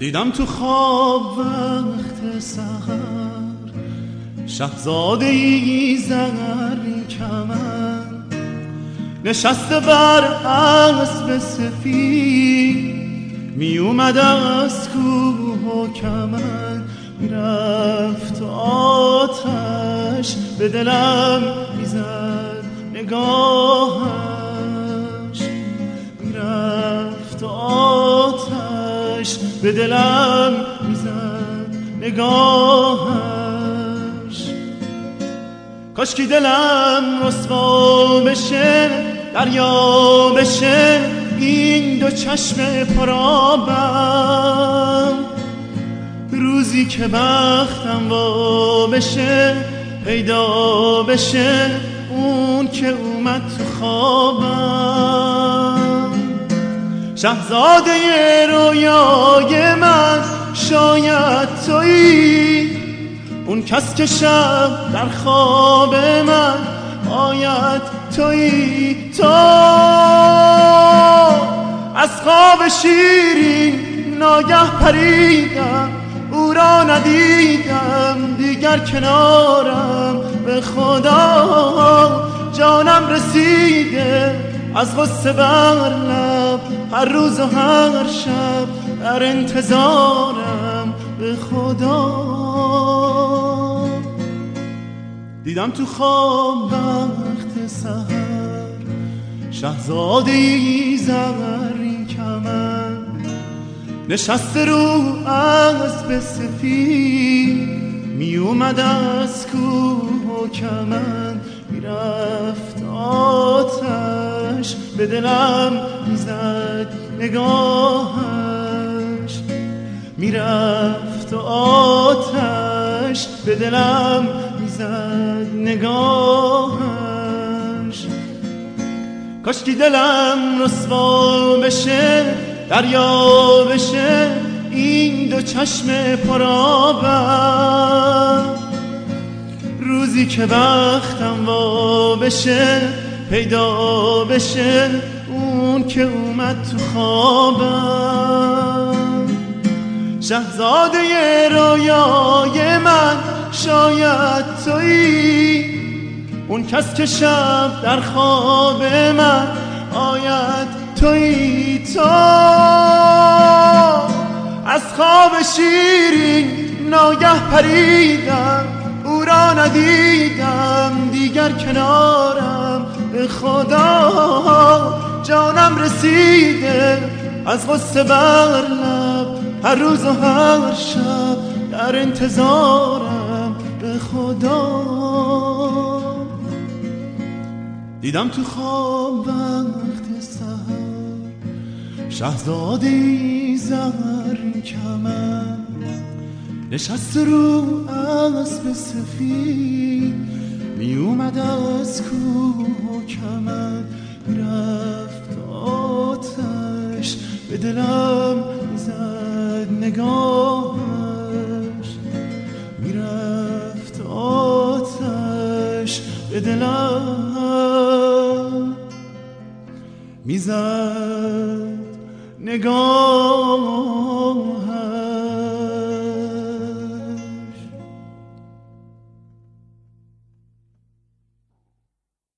دیدم تو خواب وقت سحر شهزاده ای زرین کمن نشسته بر اسب سفید می اومد از کوه و کمن میرفت آتش به دلم میزد نگاهش میرفت آتش به دلم میزد نگاهش کاشکی دلم رسوا بشه دریا بشه این دو چشم پرآبم روزی که بختم وا بشه پیدا بشه اون که اومد تو خوابم شهزاده رویای من شاید تویی اون کس که شب در خواب من آید تویی تو از خواب شیرین ناگه پریدم او را ندیدم دیگر کنارم به خدا جانم رسیده از غصه بر لب هر روز و هر شب در انتظارم به خدا دیدم تو خواب وقت سحر شهزاده ای زرین کمن نشسته رو اسب سفید می اومد از کوه و کمن میرفت آتش به دلم میزد نگاهش میرفت آتش به دلم میزد نگاهش کاشکی دلم رسوا بشه دریا بشه این دو چشم پرآبم روزی که بختم وا بشه پیدا بشه اون که اومد تو خوابم شهزاده رویای من شاید تویی اون کس که شب در خواب من آید تویی تو از خواب شیرین ناگه پریدم او را ندیدم دیگر کنارم به خدا جانم رسیده از غصه بر لب هر روز و هر شب در انتظارم به خدا دیدم تو خواب وقت سحر شهزاده ای زرین کمن نشسته رو اسب سفید می اومد از کوه و کمن میرفت آتش به دلم میزد نگاهش میرفت آتش به دلم میزد نگاهش